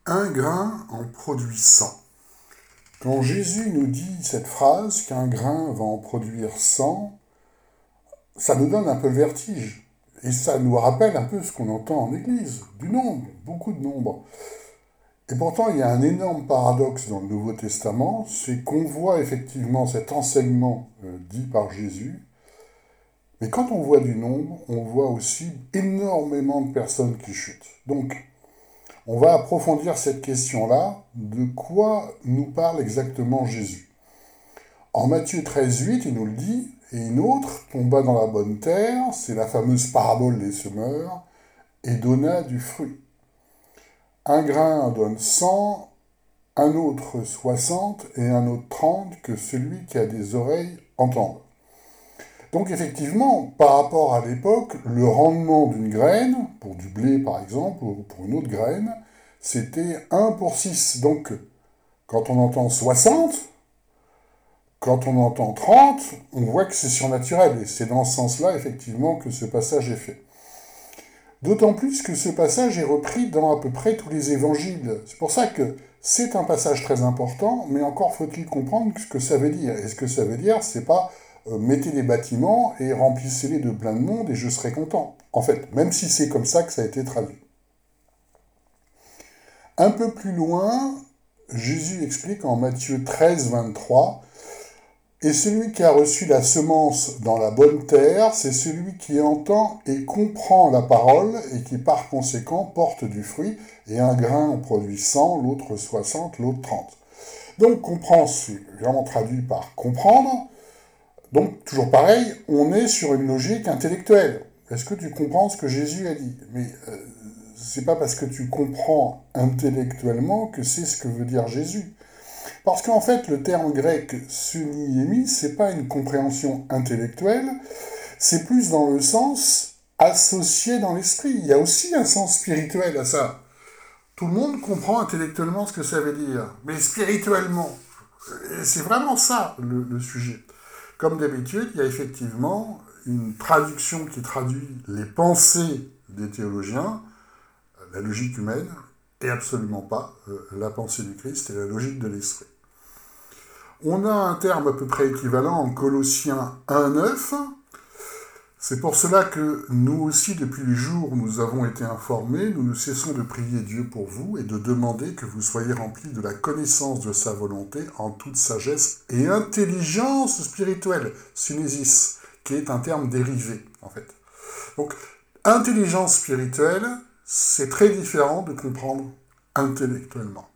Un grain en produit 100. Quand Jésus nous dit cette phrase, qu'un grain va en produire 100, ça nous donne un peu le vertige. Et ça nous rappelle un peu ce qu'on entend en Église, du nombre, beaucoup de nombre. Et pourtant, il y a un énorme paradoxe dans le Nouveau Testament, c'est qu'on voit effectivement cet enseignement dit par Jésus, mais quand on voit du nombre, on voit aussi énormément de personnes qui chutent. Donc, on va approfondir cette question-là, de quoi nous parle exactement Jésus. En Matthieu 13,8, il nous le dit, et une autre tomba dans la bonne terre, c'est la fameuse parabole des semeurs, et donna du fruit. Un grain donne 100, un autre 60 et un autre 30, que celui qui a des oreilles entende. Donc effectivement, par rapport à l'époque, le rendement d'une graine, pour du blé par exemple, ou pour une autre graine, c'était 1 pour 6. Donc quand on entend 60, quand on entend 30, on voit que c'est surnaturel. Et c'est dans ce sens-là, effectivement, que ce passage est fait. D'autant plus que ce passage est repris dans à peu près tous les évangiles. C'est pour ça que c'est un passage très important, mais encore faut-il comprendre ce que ça veut dire. Et ce que ça veut dire, c'est pas mettez des bâtiments et remplissez-les de plein de monde et je serai content. En fait, même si c'est comme ça que ça a été traduit. Un peu plus loin, Jésus explique en Matthieu 13, 23, « Et celui qui a reçu la semence dans la bonne terre, c'est celui qui entend et comprend la parole et qui par conséquent porte du fruit, et un grain en produit 100, l'autre 60, l'autre 30. » Donc comprend, c'est vraiment traduit par comprendre. Donc toujours pareil, on est sur une logique intellectuelle. Est-ce que tu comprends ce que Jésus a dit ? Mais c'est pas parce que tu comprends intellectuellement que c'est ce que veut dire Jésus. Parce qu'en fait, le terme grec suniemi, c'est pas une compréhension intellectuelle, c'est plus dans le sens associé dans l'esprit. Il y a aussi un sens spirituel à ça. Tout le monde comprend intellectuellement ce que ça veut dire, mais spirituellement, c'est vraiment ça le sujet. Comme d'habitude, il y a effectivement une traduction qui traduit les pensées des théologiens, la logique humaine, et absolument pas la pensée du Christ et la logique de l'esprit. On a un terme à peu près équivalent en Colossiens 1,9. C'est pour cela que nous aussi, depuis les jours où nous avons été informés, nous ne cessons de prier Dieu pour vous et de demander que vous soyez remplis de la connaissance de sa volonté en toute sagesse et intelligence spirituelle, synésis, qui est un terme dérivé, en fait. Donc, intelligence spirituelle, c'est très différent de comprendre intellectuellement.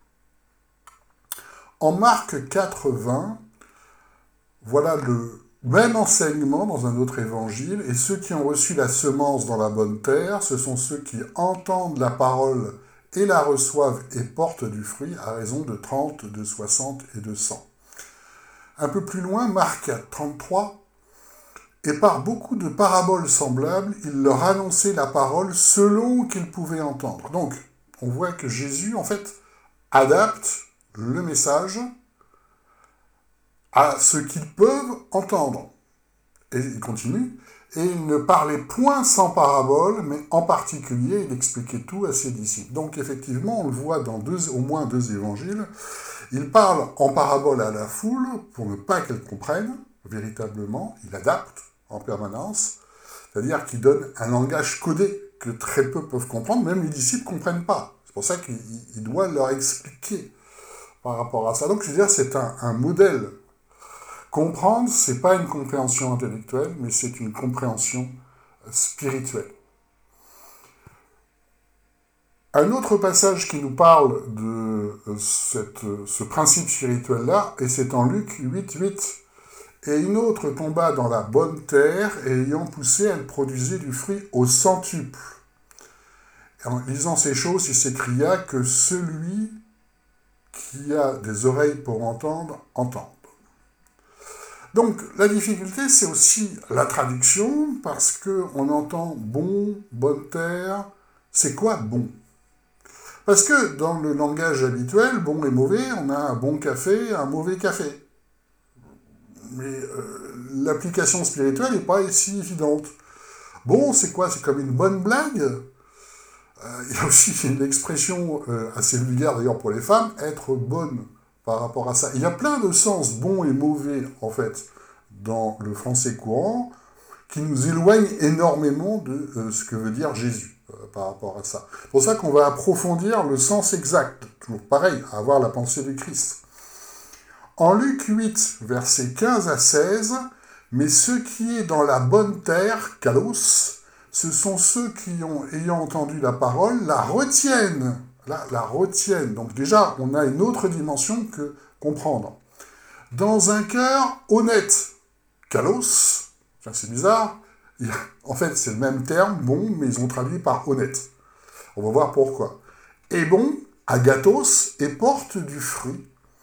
En Marc 4,20, voilà le même enseignement dans un autre évangile, et ceux qui ont reçu la semence dans la bonne terre, ce sont ceux qui entendent la parole et la reçoivent et portent du fruit à raison de 30, de 60 et de 100. Un peu plus loin, Marc 33, et par beaucoup de paraboles semblables, il leur annonçait la parole selon qu'ils pouvaient entendre. Donc, on voit que Jésus, en fait, adapte le message à ce qu'ils peuvent entendre. Et il continue, et il ne parlait point sans parabole, mais en particulier, il expliquait tout à ses disciples. Donc effectivement, on le voit dans au moins deux évangiles, il parle en parabole à la foule, pour ne pas qu'elle comprenne, véritablement, il adapte en permanence, c'est-à-dire qu'il donne un langage codé que très peu peuvent comprendre, même les disciples ne comprennent pas. C'est pour ça qu'il doit leur expliquer par rapport à ça. Donc je veux dire, c'est un modèle. Comprendre, c'est pas une compréhension intellectuelle, mais c'est une compréhension spirituelle. Un autre passage qui nous parle de ce principe spirituel-là, et c'est en Luc 8,8. Et une autre tomba dans la bonne terre, et ayant poussé, elle produisait du fruit au centuple. Et en lisant ces choses, il s'écria que celui qui a des oreilles pour entendre, entende. Donc, la difficulté, c'est aussi la traduction, parce qu'on entend bon, bonne terre. C'est quoi bon ? Parce que dans le langage habituel, bon et mauvais, on a un bon café, un mauvais café. Mais l'application spirituelle n'est pas si évidente. Bon, c'est quoi ? C'est comme une bonne blague ? Il y a aussi une expression assez vulgaire d'ailleurs pour les femmes, être bonne par rapport à ça. Il y a plein de sens bons et mauvais, en fait, dans le français courant, qui nous éloignent énormément de ce que veut dire Jésus par rapport à ça. C'est pour ça qu'on va approfondir le sens exact, toujours pareil, à avoir la pensée du Christ. En Luc 8, versets 15 à 16, « Mais ce qui est dans la bonne terre, kalos, ce sont ceux qui, ayant entendu la parole, la retiennent. » La retiennent. Donc déjà, on a une autre dimension que comprendre. Dans un cœur honnête, kalos, c'est bizarre, en fait c'est le même terme, bon, mais ils ont traduit par honnête. On va voir pourquoi. Et bon, agathos, et porte du fruit,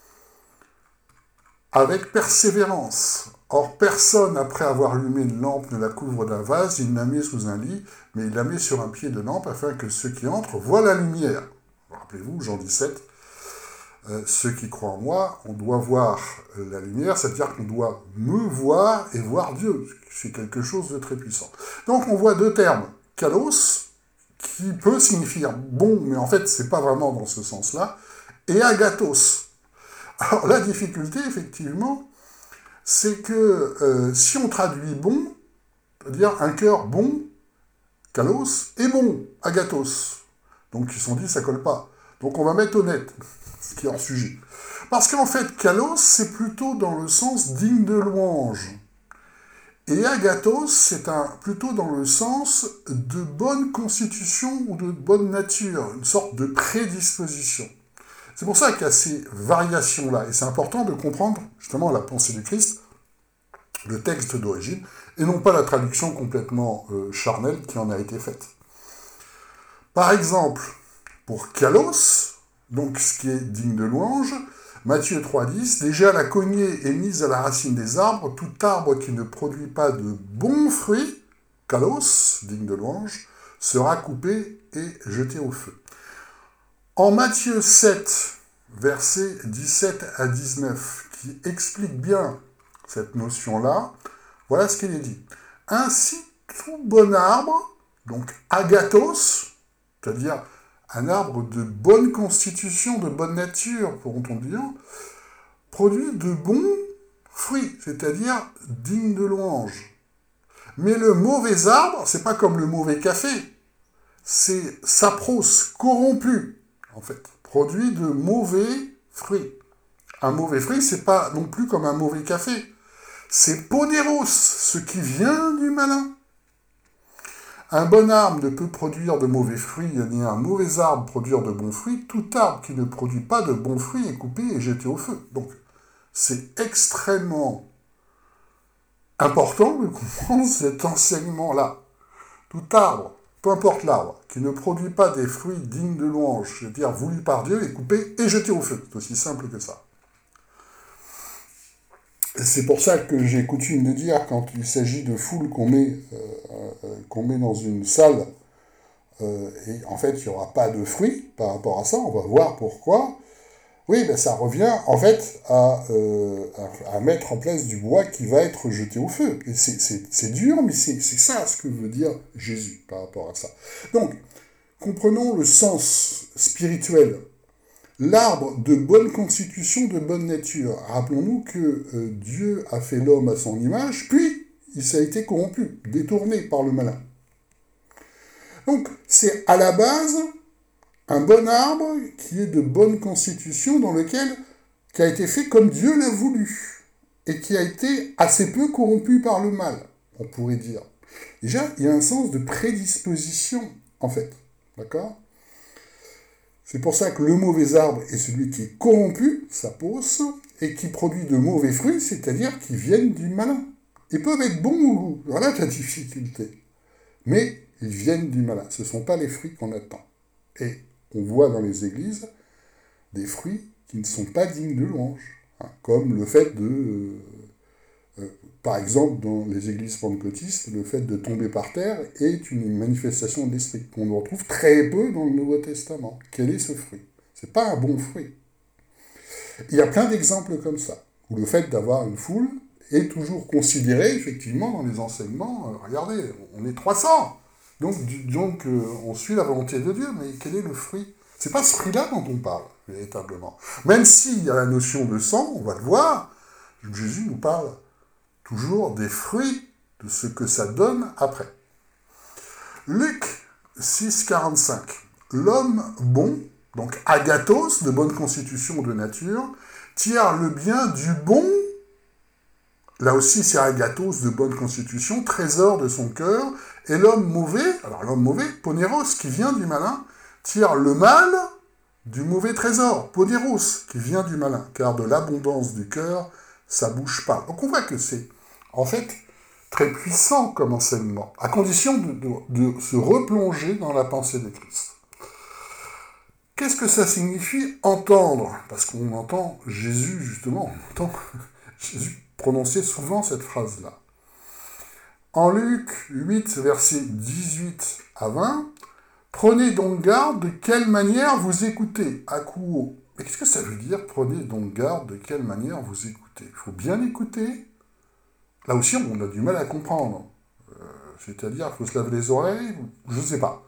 avec persévérance. Or, personne, après avoir allumé une lampe, ne la couvre d'un vase, il la met sous un lit, mais il la met sur un pied de lampe, afin que ceux qui entrent voient la lumière. Rappelez-vous, Jean 17, ceux qui croient en moi, on doit voir la lumière, c'est-à-dire qu'on doit me voir et voir Dieu. C'est quelque chose de très puissant. Donc, on voit deux termes. Kalos, qui peut signifier bon, mais en fait, c'est pas vraiment dans ce sens-là, et agathos. Alors, la difficulté, effectivement, c'est que si on traduit bon, c'est-à-dire un cœur bon, kalos, et bon, agathos. Donc, ils se sont dit, ça colle pas. Donc, on va mettre honnête, ce qui est hors sujet. Parce qu'en fait, kalos, c'est plutôt dans le sens digne de louange. Et agathos, c'est plutôt dans le sens de bonne constitution ou de bonne nature, une sorte de prédisposition. C'est pour ça qu'il y a ces variations-là. Et c'est important de comprendre justement la pensée du Christ, le texte d'origine, et non pas la traduction complètement charnelle qui en a été faite. Par exemple, pour kalos, donc ce qui est digne de louange, Matthieu 3,10, « Déjà la cognée est mise à la racine des arbres, tout arbre qui ne produit pas de bons fruits, kalos, digne de louange, sera coupé et jeté au feu. » En Matthieu 7, versets 17 à 19, qui explique bien cette notion-là, voilà ce qu'il est dit. « Ainsi, tout bon arbre, donc agathos, c'est-à-dire un arbre de bonne constitution, de bonne nature, pourront-on dire, produit de bons fruits, c'est-à-dire digne de louange. Mais le mauvais arbre, c'est pas comme le mauvais café, c'est sapros, corrompu, en fait, produit de mauvais fruits. Un mauvais fruit, c'est pas non plus comme un mauvais café, c'est poneros, ce qui vient du malin. Un bon arbre ne peut produire de mauvais fruits, ni un mauvais arbre produire de bons fruits. Tout arbre qui ne produit pas de bons fruits est coupé et jeté au feu. Donc, c'est extrêmement important de comprendre cet enseignement-là. Tout arbre, peu importe l'arbre, qui ne produit pas des fruits dignes de louange, c'est-à-dire voulus par Dieu, est coupé et jeté au feu. C'est aussi simple que ça. C'est pour ça que j'ai coutume de dire, quand il s'agit de foules qu'on met dans une salle, et en fait, il n'y aura pas de fruits par rapport à ça, on va voir pourquoi. Oui, ben ça revient en fait à mettre en place du bois qui va être jeté au feu. Et c'est dur, mais c'est ça ce que veut dire Jésus par rapport à ça. Donc, comprenons le sens spirituel. L'arbre de bonne constitution, de bonne nature. Rappelons-nous que Dieu a fait l'homme à son image, puis il s'est été corrompu, détourné par le malin. Donc, c'est à la base un bon arbre qui est de bonne constitution, qui a été fait comme Dieu l'a voulu, et qui a été assez peu corrompu par le mal, on pourrait dire. Déjà, il y a un sens de prédisposition, en fait. D'accord ? C'est pour ça que le mauvais arbre est celui qui est corrompu, sa pousse, et qui produit de mauvais fruits, c'est-à-dire qui viennent du malin. Ils peuvent être bons au goût, voilà la difficulté. Mais ils viennent du malin, ce ne sont pas les fruits qu'on attend. Et on voit dans les églises des fruits qui ne sont pas dignes de louange, hein, comme le fait de... par exemple, dans les églises pentecôtistes, le fait de tomber par terre est une manifestation de l'esprit qu'on retrouve très peu dans le Nouveau Testament. Quel est ce fruit ? C'est pas un bon fruit. Il y a plein d'exemples comme ça, où le fait d'avoir une foule est toujours considéré, effectivement, dans les enseignements. Regardez, on est 300. On suit la volonté de Dieu, mais quel est le fruit? C'est pas ce fruit-là dont on parle, véritablement. Même s'il y a la notion de sang, on va le voir, Jésus nous parle toujours des fruits, de ce que ça donne après. Luc 6, 45. L'homme bon, donc agathos, de bonne constitution de nature, tire le bien du bon, là aussi c'est agathos, de bonne constitution, trésor de son cœur, et l'homme mauvais, alors l'homme mauvais, poneros, qui vient du malin, tire le mal du mauvais trésor, poneros, qui vient du malin, car de l'abondance du cœur, sa bouche parle. Donc on voit que c'est, en fait, très puissant comme enseignement, à condition de se replonger dans la pensée de Christ. Qu'est-ce que ça signifie entendre? Parce qu'on entend Jésus, justement, on entend Jésus prononcer souvent cette phrase-là. En Luc 8, versets 18 à 20, « Prenez donc garde de quelle manière vous écoutez, akuo. » Mais qu'est-ce que ça veut dire, prenez donc garde de quelle manière vous écoutez? Il faut bien écouter. Là aussi, on a du mal à comprendre. C'est-à-dire, il faut se laver les oreilles, je ne sais pas.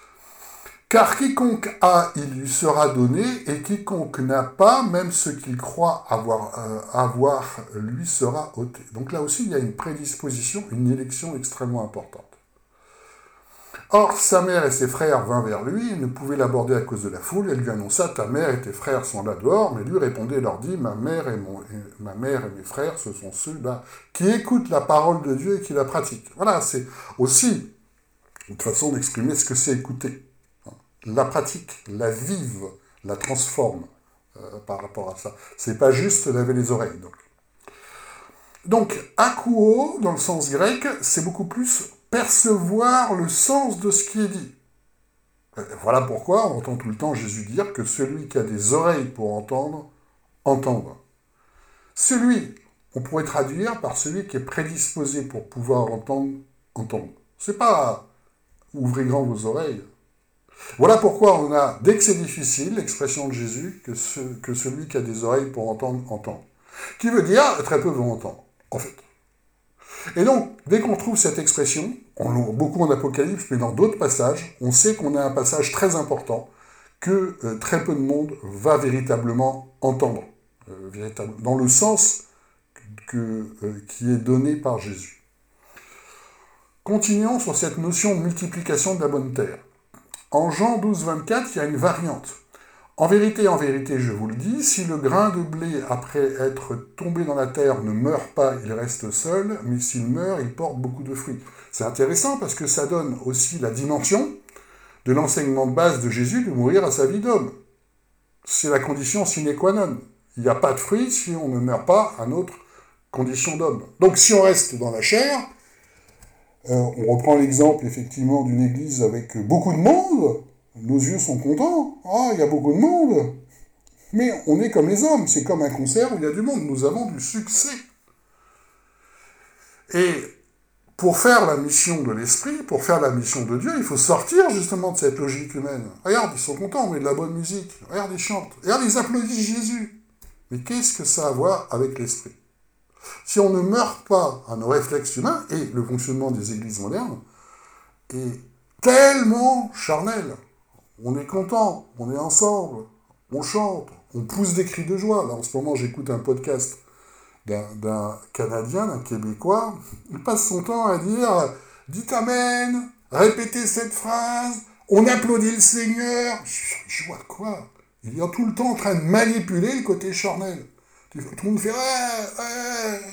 Car quiconque a, il lui sera donné, et quiconque n'a pas, même ce qu'il croit avoir, lui sera ôté. Donc là aussi, il y a une prédisposition, une élection extrêmement importante. Or, sa mère et ses frères vinrent vers lui, ils ne pouvaient l'aborder à cause de la foule, elle lui annonça, ta mère et tes frères sont là dehors, mais lui répondait et leur dit, ma mère et mes frères, ce sont ceux-là qui écoutent la parole de Dieu et qui la pratiquent. Voilà, c'est aussi une façon d'exprimer ce que c'est écouter. La pratique, la vive, la transforme par rapport à ça. C'est pas juste laver les oreilles. Donc, akuo, dans le sens grec, c'est beaucoup plus percevoir le sens de ce qui est dit. Voilà pourquoi on entend tout le temps Jésus dire que celui qui a des oreilles pour entendre, entende. Celui, on pourrait traduire par celui qui est prédisposé pour pouvoir entendre, entendre. C'est pas ouvrez grand vos oreilles. Voilà pourquoi on a, dès que c'est difficile, l'expression de Jésus, que celui qui a des oreilles pour entendre, entend. Qui veut dire, très peu vont entendre, en fait. Et donc, dès qu'on trouve cette expression, on l'ouvre beaucoup en Apocalypse, mais dans d'autres passages, on sait qu'on a un passage très important que très peu de monde va véritablement entendre, dans le sens qui est donné par Jésus. Continuons sur cette notion de multiplication de la bonne terre. En Jean 12, 24, il y a une variante. En vérité, je vous le dis, si le grain de blé, après être tombé dans la terre, ne meurt pas, il reste seul, mais s'il meurt, il porte beaucoup de fruits. C'est intéressant parce que ça donne aussi la dimension de l'enseignement de base de Jésus de mourir à sa vie d'homme. C'est la condition sine qua non. Il n'y a pas de fruits si on ne meurt pas à notre condition d'homme. Donc si on reste dans la chair, on reprend l'exemple effectivement d'une église avec beaucoup de monde, nos yeux sont contents, il y a beaucoup de monde, mais on est comme les hommes, c'est comme un concert où il y a du monde, nous avons du succès. Et pour faire la mission de l'esprit, pour faire la mission de Dieu, il faut sortir justement de cette logique humaine. Regarde, ils sont contents, on met de la bonne musique, regarde, ils chantent, regarde, ils applaudissent Jésus. Mais qu'est-ce que ça a à voir avec l'esprit? Si on ne meurt pas à nos réflexes humains, et le fonctionnement des églises modernes est tellement charnel, on est content, on est ensemble, on chante, on pousse des cris de joie. Là, en ce moment, j'écoute un podcast d'un Canadien, d'un Québécois. Il passe son temps à dire « Dites Amen, répétez cette phrase, on applaudit le Seigneur. » Je vois quoi? Il est tout le temps en train de manipuler le côté charnel. Tout le monde fait « Ouais. »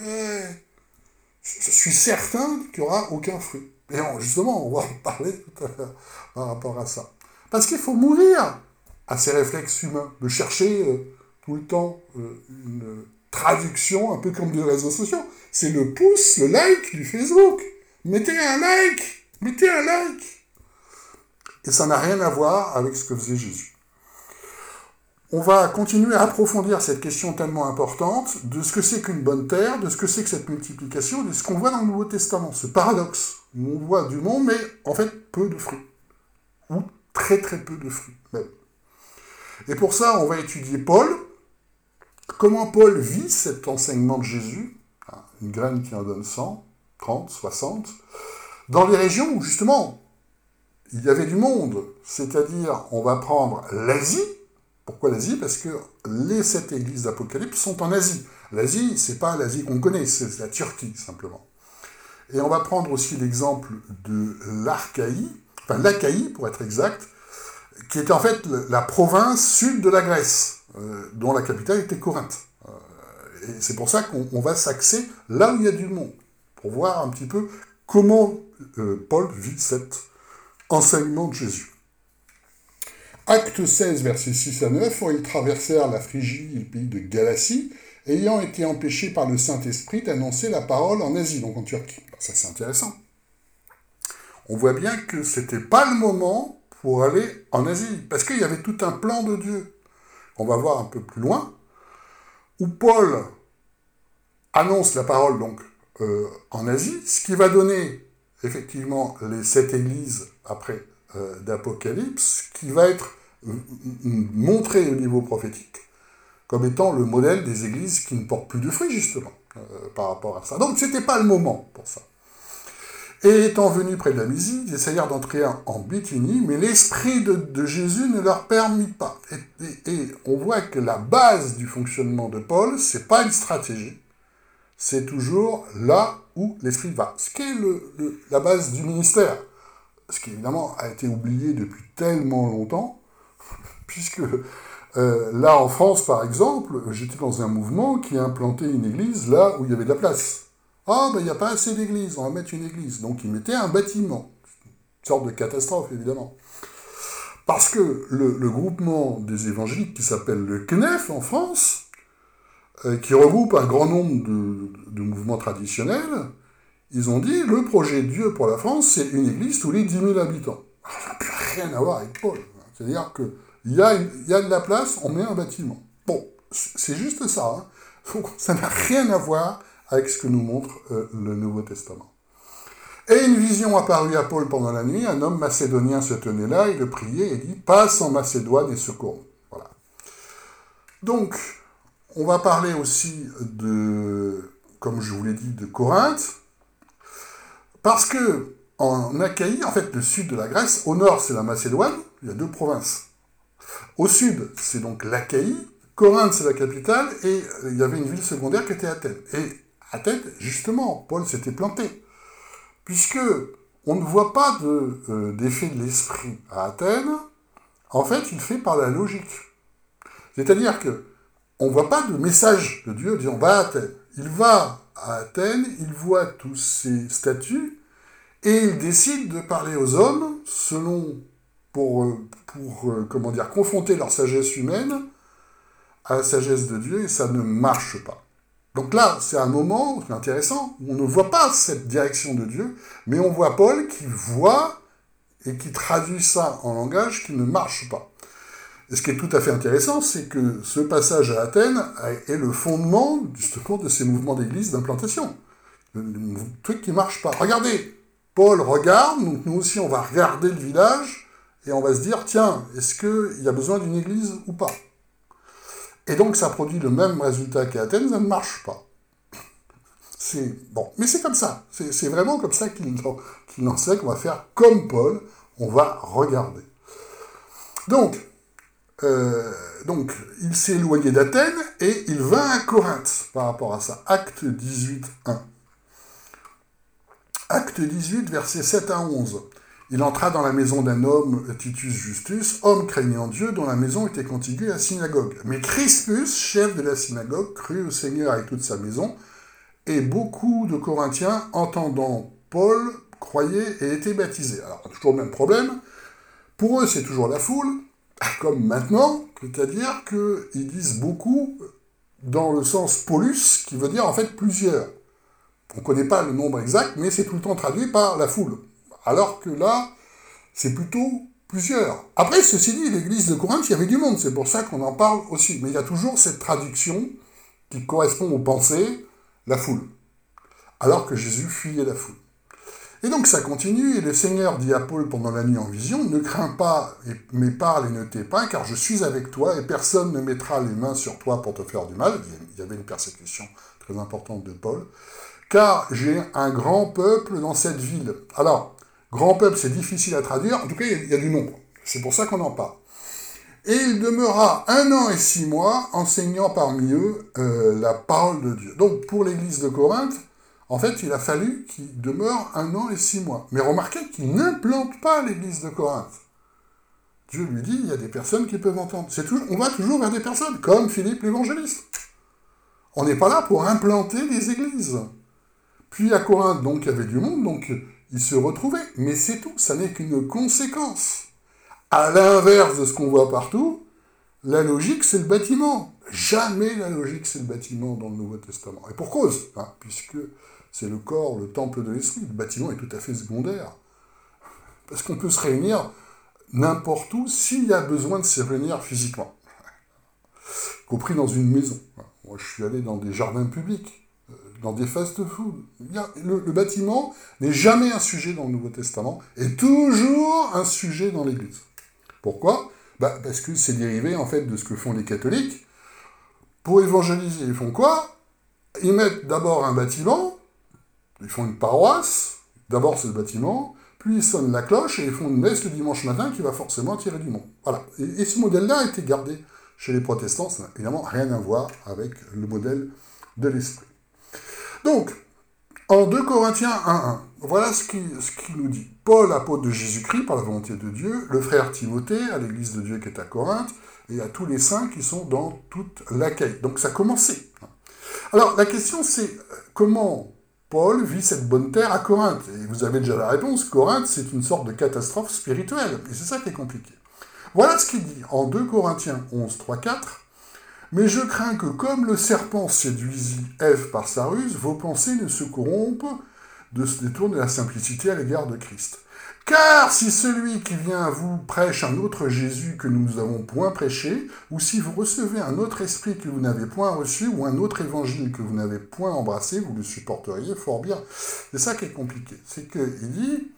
Je suis certain qu'il n'y aura aucun fruit. Et justement, on va en parler tout à l'heure par rapport à ça. Parce qu'il faut mourir à ces réflexes humains, de chercher tout le temps une traduction, un peu comme des réseaux sociaux. C'est le pouce, le like du Facebook. Mettez un like. Et ça n'a rien à voir avec ce que faisait Jésus. On va continuer à approfondir cette question tellement importante de ce que c'est qu'une bonne terre, de ce que c'est que cette multiplication, de ce qu'on voit dans le Nouveau Testament, ce paradoxe, où on voit du monde, mais en fait peu de fruits. Ou très très peu de fruits, même. Et pour ça, on va étudier Paul, comment Paul vit cet enseignement de Jésus, une graine qui en donne 100, 30, 60, dans les régions où justement il y avait du monde, c'est-à-dire on va prendre l'Asie. Pourquoi l'Asie? Parce que les 7 églises d'Apocalypse sont en Asie. L'Asie, c'est pas l'Asie qu'on connaît, c'est la Turquie, simplement. Et on va prendre aussi l'exemple de l'Achaïe, pour être exact, qui était en fait la province sud de la Grèce, dont la capitale était Corinthe. Et c'est pour ça qu'on va s'axer là où il y a du monde, pour voir un petit peu comment Paul vit cet enseignement de Jésus. Acte 16, versets 6 à 9, où ils traversèrent la Phrygie et le pays de Galatie, ayant été empêchés par le Saint-Esprit d'annoncer la parole en Asie, donc en Turquie. Ça, c'est intéressant. On voit bien que c'était pas le moment pour aller en Asie, parce qu'il y avait tout un plan de Dieu. On va voir un peu plus loin, où Paul annonce la parole donc en Asie, ce qui va donner effectivement les 7 églises après d'Apocalypse, qui va être montré au niveau prophétique comme étant le modèle des églises qui ne portent plus de fruits, justement, par rapport à ça. Donc, c'était pas le moment pour ça. Et étant venus près de la Mysie, ils essayèrent d'entrer en Bithynie, mais l'esprit de Jésus ne leur permit pas. Et on voit que la base du fonctionnement de Paul, c'est pas une stratégie, c'est toujours là où l'esprit va. Ce qui est la base du ministère, ce qui évidemment a été oublié depuis tellement longtemps, puisque là en France, par exemple, j'étais dans un mouvement qui a implanté une église là où il y avait de la place. Ah, ben il n'y a pas assez d'églises, on va mettre une église. Donc ils mettaient un bâtiment. Une sorte de catastrophe, évidemment. Parce que le groupement des évangéliques qui s'appelle le CNEF en France, qui regroupe un grand nombre de mouvements traditionnels, ils ont dit, le projet de Dieu pour la France, c'est une église tous les 10 000 habitants. Alors, ça n'a plus rien à voir avec Paul. C'est-à-dire qu'il y a de la place, on met un bâtiment. Bon, c'est juste ça. Hein. Donc, ça n'a rien à voir avec ce que nous montre le Nouveau Testament. Et une vision apparut à Paul pendant la nuit, un homme macédonien se tenait là, il le priait et dit « Passe en Macédoine et secours-nous ». Voilà. Donc, on va parler aussi comme je vous l'ai dit, de Corinthe, parce que en Achaïe, en fait, le sud de la Grèce, au nord, c'est la Macédoine, il y a 2 provinces. Au sud, c'est donc l'Achaïe, Corinthe, c'est la capitale, et il y avait une ville secondaire qui était Athènes. Et Athènes, justement, Paul s'était planté, puisque on ne voit pas d'effet de l'esprit à Athènes, en fait, il fait par la logique. C'est-à-dire que on ne voit pas de message de Dieu disant « va à Athènes ». Il va à Athènes, il voit tous ces statuts, et il décide de parler aux hommes pour confronter leur sagesse humaine à la sagesse de Dieu, et ça ne marche pas. Donc là, c'est un moment intéressant, où on ne voit pas cette direction de Dieu, mais on voit Paul qui voit et qui traduit ça en langage qui ne marche pas. Et ce qui est tout à fait intéressant, c'est que ce passage à Athènes est le fondement, justement, de ces mouvements d'église d'implantation. Le truc qui ne marche pas. Regardez, Paul regarde, donc nous aussi on va regarder le village, et on va se dire, tiens, est-ce qu'il y a besoin d'une église ou pas? Et donc ça produit le même résultat qu'à Athènes, ça ne marche pas. Bon, mais c'est comme ça. C'est vraiment comme ça qu'il enseigne qu'on va faire comme Paul, on va regarder. Donc, il s'est éloigné d'Athènes et il vint à Corinthe par rapport à ça. Acte 18, 1. Acte 18, versets 7 à 11. Il entra dans la maison d'un homme, Titus Justus, homme craignant Dieu, dont la maison était contiguë à la synagogue. Mais Crispus, chef de la synagogue, crut au Seigneur avec toute sa maison, et beaucoup de Corinthiens, entendant Paul, croyaient et étaient baptisés. Alors, toujours le même problème. Pour eux, c'est toujours la foule, comme maintenant, c'est-à-dire qu'ils disent beaucoup dans le sens polus, qui veut dire en fait plusieurs. On ne connaît pas le nombre exact, mais c'est tout le temps traduit par la foule. Alors que là, c'est plutôt plusieurs. Après, ceci dit, l'église de Corinthe, il y avait du monde, c'est pour ça qu'on en parle aussi. Mais il y a toujours cette traduction qui correspond aux pensées, la foule. Alors que Jésus fuyait la foule. Et donc ça continue, et le Seigneur dit à Paul pendant la nuit en vision, « Ne crains pas, mais parle et ne tais pas, car je suis avec toi, et personne ne mettra les mains sur toi pour te faire du mal. » Il y avait une persécution très importante de Paul. « Car j'ai un grand peuple dans cette ville. » Alors, Grand peuple, c'est difficile à traduire. En tout cas, il y a du nombre. C'est pour ça qu'on en parle. Et il demeura 1 an et 6 mois enseignant parmi eux la parole de Dieu. Donc, pour l'église de Corinthe, en fait, il a fallu qu'il demeure 1 an et 6 mois. Mais remarquez qu'il n'implante pas l'église de Corinthe. Dieu lui dit, il y a des personnes qui peuvent entendre. On va toujours vers des personnes, comme Philippe l'évangéliste. On n'est pas là pour implanter des églises. Puis à Corinthe, donc, il y avait du monde, donc ils se retrouvaient. Mais c'est tout, ça n'est qu'une conséquence. À l'inverse de ce qu'on voit partout, la logique, c'est le bâtiment. Jamais la logique, c'est le bâtiment dans le Nouveau Testament. Et pour cause, puisque c'est le corps, le temple de l'esprit. Le bâtiment est tout à fait secondaire. Parce qu'on peut se réunir n'importe où s'il y a besoin de se réunir physiquement. Compris dans une maison. Moi, je suis allé dans des jardins publics, dans des fast-food. Le bâtiment n'est jamais un sujet dans le Nouveau Testament, et toujours un sujet dans l'Église. Pourquoi ? Parce que c'est dérivé, en fait, de ce que font les catholiques. Pour évangéliser, ils font quoi ? Ils mettent d'abord un bâtiment, ils font une paroisse, d'abord c'est le bâtiment, puis ils sonnent la cloche et ils font une messe le dimanche matin qui va forcément attirer du monde. Voilà. Et ce modèle-là a été gardé chez les protestants, ça n'a évidemment rien à voir avec le modèle de l'esprit. Donc, en 2 Corinthiens 1.1, voilà ce qu'il nous dit. Paul, apôtre de Jésus-Christ, par la volonté de Dieu, le frère Timothée, à l'église de Dieu qui est à Corinthe, et à tous les saints qui sont dans toute l'Achaïe. Donc ça a commencé. Alors, la question c'est, comment Paul vit cette bonne terre à Corinthe? Et vous avez déjà la réponse, Corinthe, c'est une sorte de catastrophe spirituelle. Et c'est ça qui est compliqué. Voilà ce qu'il dit en 2 Corinthiens 11, 3, 4. « Mais je crains que, comme le serpent séduisit Ève par sa ruse, vos pensées ne se corrompent de se détourner de la simplicité à l'égard de Christ. Car si celui qui vient à vous prêche un autre Jésus que nous n'avons point prêché, ou si vous recevez un autre esprit que vous n'avez point reçu, ou un autre évangile que vous n'avez point embrassé, vous le supporteriez fort bien. » C'est ça qui est compliqué. C'est qu'il dit...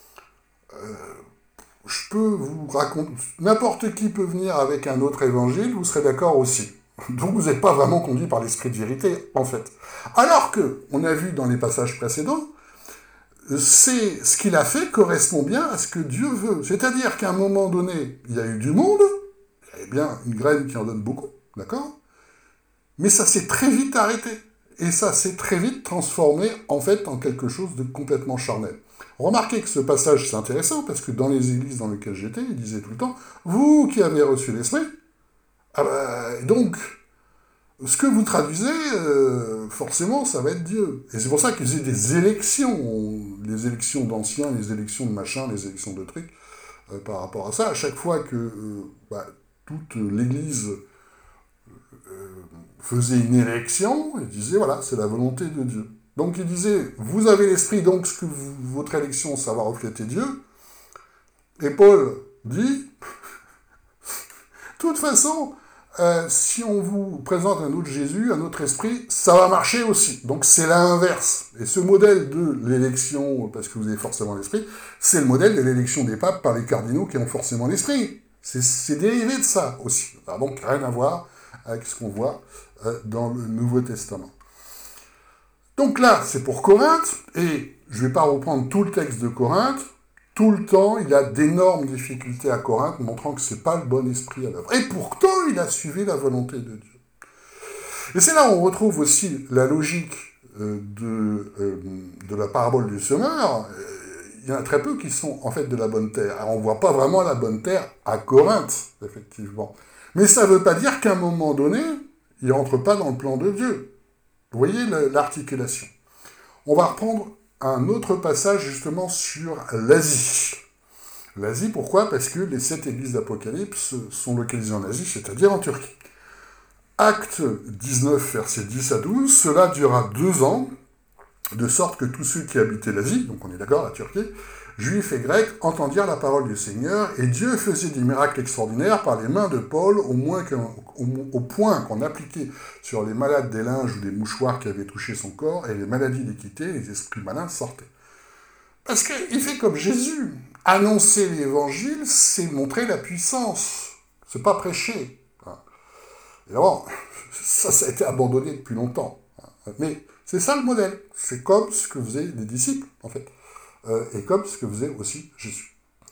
je peux vous raconter, n'importe qui peut venir avec un autre évangile, vous serez d'accord aussi. Donc vous n'êtes pas vraiment conduit par l'esprit de vérité, en fait. Alors que, on a vu dans les passages précédents, c'est ce qu'il a fait correspond bien à ce que Dieu veut. C'est-à-dire qu'à un moment donné, il y a eu du monde, il y avait bien une graine qui en donne beaucoup, d'accord ? Mais ça s'est très vite arrêté. Et ça s'est très vite transformé, en fait, en quelque chose de complètement charnel. Remarquez que ce passage, c'est intéressant, parce que dans les églises dans lesquelles j'étais, il disait tout le temps, « Vous qui avez reçu l'Esprit, donc, ce que vous traduisez, forcément, ça va être Dieu. » Et c'est pour ça qu'ils faisaient des élections, les élections d'anciens, les élections de machin, les élections de trucs, par rapport à ça. À chaque fois que toute l'Église faisait une élection, ils disaient, voilà, c'est la volonté de Dieu. Donc il disait, vous avez l'esprit, donc votre élection, ça va refléter Dieu. Et Paul dit, de toute façon, si on vous présente un autre Jésus, un autre esprit, ça va marcher aussi. Donc c'est l'inverse. Et ce modèle de l'élection, parce que vous avez forcément l'esprit, c'est le modèle de l'élection des papes par les cardinaux qui ont forcément l'esprit. C'est dérivé de ça aussi. Ça n'a donc rien à voir avec ce qu'on voit dans le Nouveau Testament. Donc là, c'est pour Corinthe, et je ne vais pas reprendre tout le texte de Corinthe. Tout le temps, il y a d'énormes difficultés à Corinthe, montrant que ce n'est pas le bon esprit à l'œuvre. Et pourtant, il a suivi la volonté de Dieu. Et c'est là où on retrouve aussi la logique de la parabole du semeur. Il y en a très peu qui sont en fait de la bonne terre. Alors, on ne voit pas vraiment la bonne terre à Corinthe, effectivement. Mais ça ne veut pas dire qu'à un moment donné, il ne rentre pas dans le plan de Dieu. Vous voyez l'articulation. On va reprendre un autre passage justement sur l'Asie. L'Asie, pourquoi ? Parce que les 7 églises d'Apocalypse sont localisées en Asie, c'est-à-dire en Turquie. Acte 19, versets 10 à 12, cela dura 2 ans, de sorte que tous ceux qui habitaient l'Asie, donc on est d'accord, la Turquie, juifs et grecs, entendirent la parole du Seigneur, et Dieu faisait des miracles extraordinaires par les mains de Paul, au point qu'on appliquait sur les malades des linges ou des mouchoirs qui avaient touché son corps, et les maladies les quittaient, les esprits malins sortaient. Parce qu'il fait comme Jésus. Annoncer l'évangile, c'est montrer la puissance. C'est pas prêcher. Et alors, ça a été abandonné depuis longtemps. Mais c'est ça le modèle. C'est comme ce que faisaient les disciples, en fait. et comme ce que faisait aussi Jésus.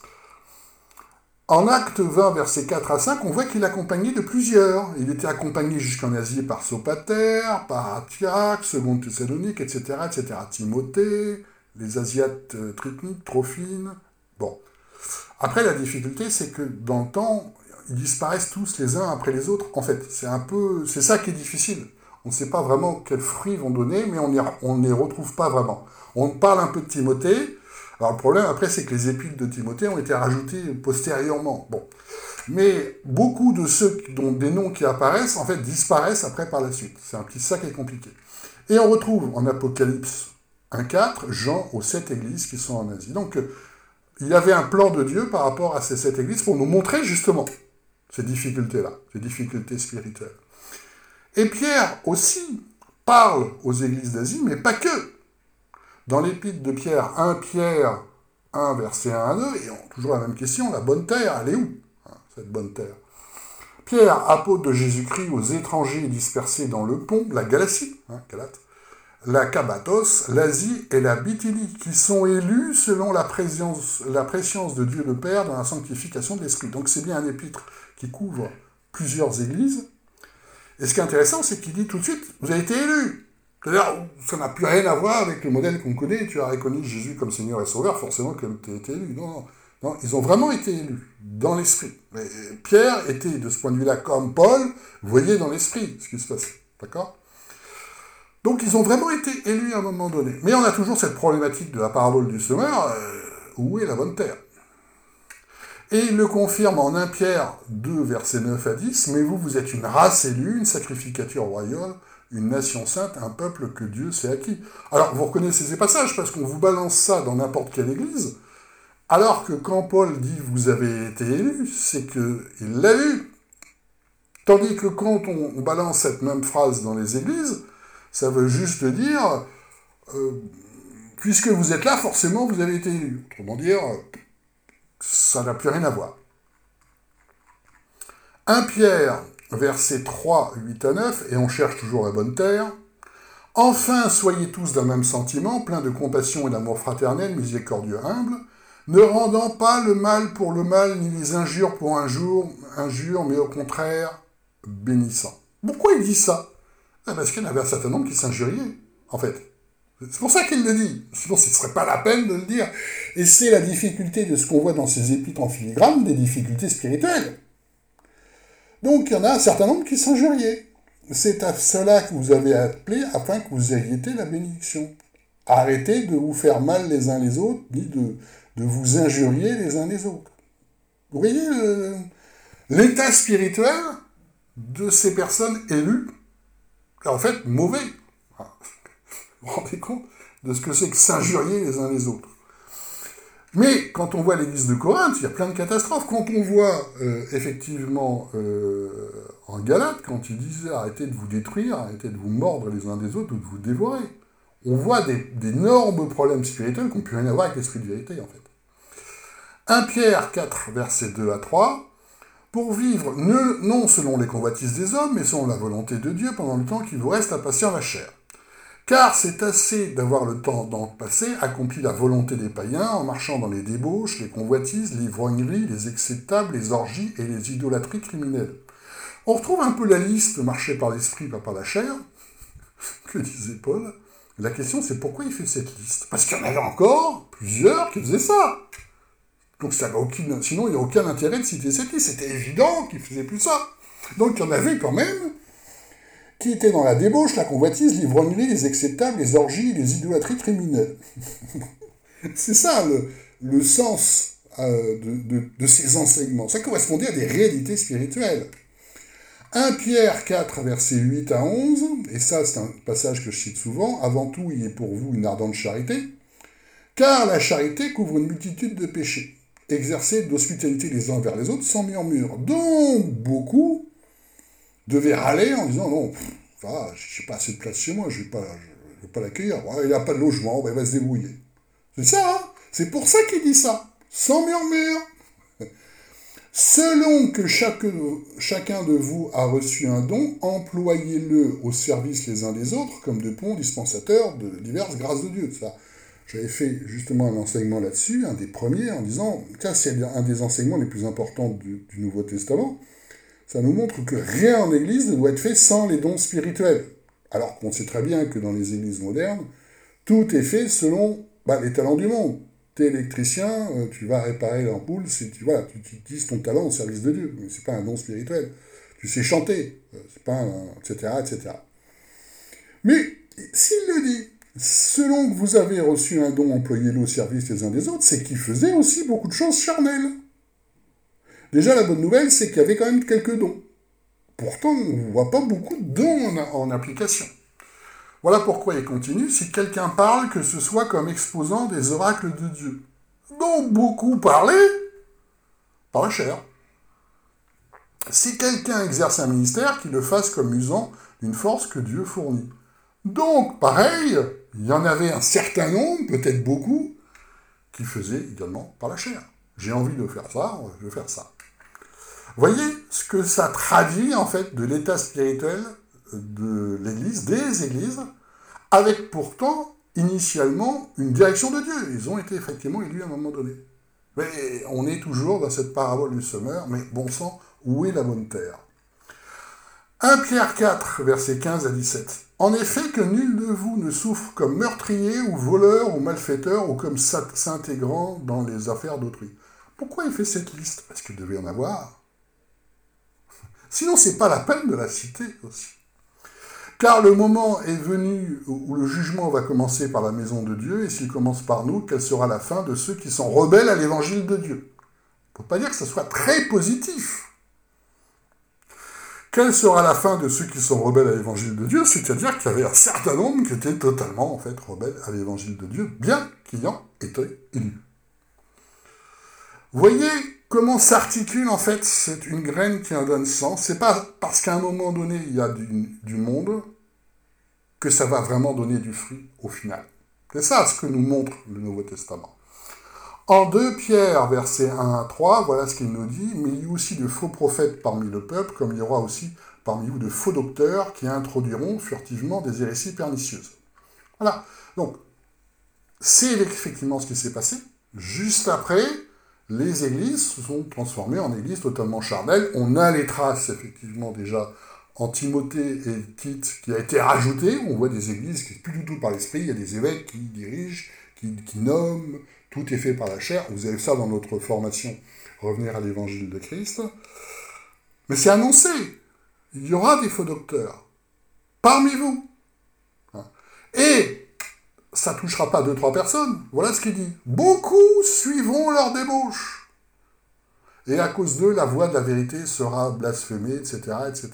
En Acte 20, versets 4 à 5, on voit qu'il accompagnait de plusieurs. Il était accompagné jusqu'en Asie par Sopater, par Antioche, Seconde Thessalonique, etc., etc. Timothée, les Asiates Tryphonides, Trophine. Bon. Après, la difficulté, c'est que dans le temps, ils disparaissent tous les uns après les autres. En fait, c'est ça qui est difficile. On ne sait pas vraiment quels fruits vont donner, mais on ne les retrouve pas vraiment. On parle un peu de Timothée. Alors le problème après, c'est que les épîtres de Timothée ont été rajoutées postérieurement. Bon. Mais beaucoup de ceux dont des noms qui apparaissent, en fait, disparaissent après par la suite. C'est un petit ça qui est compliqué. Et on retrouve en Apocalypse 1.4, Jean aux 7 églises qui sont en Asie. Donc, il y avait un plan de Dieu par rapport à ces 7 églises pour nous montrer justement ces difficultés-là, ces difficultés spirituelles. Et Pierre aussi parle aux églises d'Asie, mais pas que. Dans l'épître de Pierre, 1 Pierre 1, verset 1 à 2, et toujours la même question, la bonne terre, elle est où, cette bonne terre? Pierre, apôtre de Jésus-Christ aux étrangers dispersés dans le Pont, la Galatie, Galate, la Cappadoce, l'Asie et la Bithynie, qui sont élus selon la préscience de Dieu le Père dans la sanctification de l'Esprit. Donc c'est bien un épître qui couvre plusieurs églises. Et ce qui est intéressant, c'est qu'il dit tout de suite, vous avez été élus. C'est-à-dire, ça n'a plus rien à voir avec le modèle qu'on connaît, tu as reconnu Jésus comme Seigneur et Sauveur, forcément que tu as été élu. Non, ils ont vraiment été élus, dans l'esprit. Mais Pierre était, de ce point de vue-là, comme Paul, voyait dans l'esprit ce qui se passait. D'accord ? Donc, ils ont vraiment été élus à un moment donné. Mais on a toujours cette problématique de la parabole du semeur, où est la bonne terre ? Et il le confirme en 1 Pierre 2, versets 9 à 10, « Mais vous, vous êtes une race élue, une sacrificature royale, une nation sainte, un peuple que Dieu s'est acquis. » Alors, vous reconnaissez ces passages, parce qu'on vous balance ça dans n'importe quelle église, alors que quand Paul dit « vous avez été élus », c'est qu'il l'a eu. Tandis que quand on balance cette même phrase dans les églises, ça veut juste dire « puisque vous êtes là, forcément, vous avez été élus ». Autrement dire, ça n'a plus rien à voir. 1 Pierre, versets 3, 8 à 9, et on cherche toujours la bonne terre. « Enfin, soyez tous d'un même sentiment, pleins de compassion et d'amour fraternel, miséricordieux, humble, ne rendant pas le mal pour le mal, ni les injures pour injures, mais au contraire, bénissant. » Pourquoi il dit ça ? Parce qu'il y en avait un certain nombre qui s'injuriaient, en fait. C'est pour ça qu'il le dit. Sinon, ce ne serait pas la peine de le dire. Et c'est la difficulté de ce qu'on voit dans ces épîtres en filigrane, des difficultés spirituelles. Donc, il y en a un certain nombre qui s'injuriaient. C'est à cela que vous avez appelé afin que vous héritiez la bénédiction. Arrêtez de vous faire mal les uns les autres, ni de vous injurier les uns les autres. Vous voyez l'état spirituel de ces personnes élues, en fait, mauvais. Vous vous rendez compte de ce que c'est que s'injurier les uns les autres. Mais quand on voit l'église de Corinthe, il y a plein de catastrophes. Quand on voit effectivement en Galate, quand il disait arrêtez de vous détruire, arrêtez de vous mordre les uns des autres ou de vous dévorer, on voit d'énormes problèmes spirituels qui n'ont plus rien à voir avec l'esprit de vérité, en fait. 1 Pierre 4, versets 2 à 3, « Pour vivre non selon les convoitises des hommes, mais selon la volonté de Dieu pendant le temps qui vous reste à passer en la chair. Car c'est assez d'avoir le temps d'en passer, accompli la volonté des païens, en marchant dans les débauches, les convoitises, l'ivrognerie, les excès de table, les orgies et les idolâtries criminelles. » On retrouve un peu la liste marcher par l'esprit, pas par la chair, que disait Paul. La question, c'est pourquoi il fait cette liste ? Parce qu'il y en avait encore plusieurs qui faisaient ça. Donc sinon, il n'y a aucun intérêt de citer cette liste. C'était évident qu'ils ne faisaient plus ça. Donc il y en avait quand même qui étaient dans la débauche, la convoitise, l'ivrognerie, les excès de table, les orgies, les idolâtries criminelles. C'est ça le sens de ces enseignements. Ça correspondait à des réalités spirituelles. 1 Pierre 4, versets 8 à 11, et ça c'est un passage que je cite souvent, « Avant tout, il est pour vous une ardente charité, car la charité couvre une multitude de péchés. Exercez d'hospitalité les uns envers les autres sans murmure. Donc, beaucoup devaient râler en disant, non, je n'ai pas assez de place chez moi, je ne vais pas l'accueillir. Il n'a pas de logement, il va se débrouiller. » C'est ça, hein ? C'est pour ça qu'il dit ça, sans murmure. Selon que chacun de vous a reçu un don, employez-le au service les uns des autres comme de bons dispensateurs de diverses grâces de Dieu. Ça, j'avais fait justement un enseignement là-dessus, un des premiers, en disant, tiens, c'est un des enseignements les plus importants du Nouveau Testament, ça nous montre que rien en Église ne doit être fait sans les dons spirituels. Alors qu'on sait très bien que dans les églises modernes, tout est fait selon les talents du monde. T'es électricien, tu vas réparer l'ampoule, tu utilises ton talent au service de Dieu, mais c'est pas un don spirituel. Tu sais chanter, c'est pas etc., etc. Mais s'il le dit, selon que vous avez reçu un don, employez-le au service les uns des autres, c'est qu'il faisait aussi beaucoup de choses charnelles. Déjà, la bonne nouvelle, c'est qu'il y avait quand même quelques dons. Pourtant, on ne voit pas beaucoup de dons en application. Voilà pourquoi il continue, si quelqu'un parle, que ce soit comme exposant des oracles de Dieu, dont beaucoup parlaient par la chair. Si quelqu'un exerce un ministère, qu'il le fasse comme usant d'une force que Dieu fournit. Donc, pareil, il y en avait un certain nombre, peut-être beaucoup, qui faisaient également par la chair. J'ai envie de faire ça, je vais faire ça. Voyez ce que ça traduit, en fait, de l'état spirituel de l'Église, des Églises, avec pourtant, initialement, une direction de Dieu. Ils ont été effectivement élus à un moment donné. Mais on est toujours dans cette parabole du semeur, mais bon sang, où est la bonne terre ? 1 Pierre 4, versets 15 à 17. En effet, que nul de vous ne souffre comme meurtrier ou voleur ou malfaiteur ou comme s'intégrant dans les affaires d'autrui. Pourquoi il fait cette liste ? Parce qu'il devait y en avoir. Sinon, c'est pas la peine de la citer aussi. Car le moment est venu où le jugement va commencer par la maison de Dieu, et s'il commence par nous, quelle sera la fin de ceux qui sont rebelles à l'évangile de Dieu ? Il ne faut pas dire que ce soit très positif. Quelle sera la fin de ceux qui sont rebelles à l'évangile de Dieu ? C'est-à-dire qu'il y avait un certain nombre qui étaient totalement, en fait, rebelles à l'évangile de Dieu, bien qu'ayant été élus. Voyez comment s'articule, en fait, c'est une graine qui en donne sens. C'est pas parce qu'à un moment donné, il y a du monde que ça va vraiment donner du fruit au final. C'est ça ce que nous montre le Nouveau Testament. En 2 Pierre, versets 1 à 3, voilà ce qu'il nous dit. Mais il y a aussi de faux prophètes parmi le peuple, comme il y aura aussi parmi vous de faux docteurs qui introduiront furtivement des hérésies pernicieuses. Voilà. Donc, c'est effectivement ce qui s'est passé. Juste après, les églises se sont transformées en églises totalement charnelles. On a les traces, effectivement, déjà en Timothée et Tite, qui a été rajouté. On voit des églises qui ne sont plus du tout par l'esprit. Il y a des évêques qui dirigent, qui nomment. Tout est fait par la chair. Vous avez ça dans notre formation, revenir à l'évangile de Christ. Mais c'est annoncé. Il y aura des faux docteurs parmi vous. Et ça ne touchera pas 2-3 personnes. Voilà ce qu'il dit. Beaucoup suivront leur débauche. Et à cause d'eux, la voix de la vérité sera blasphémée, etc., etc.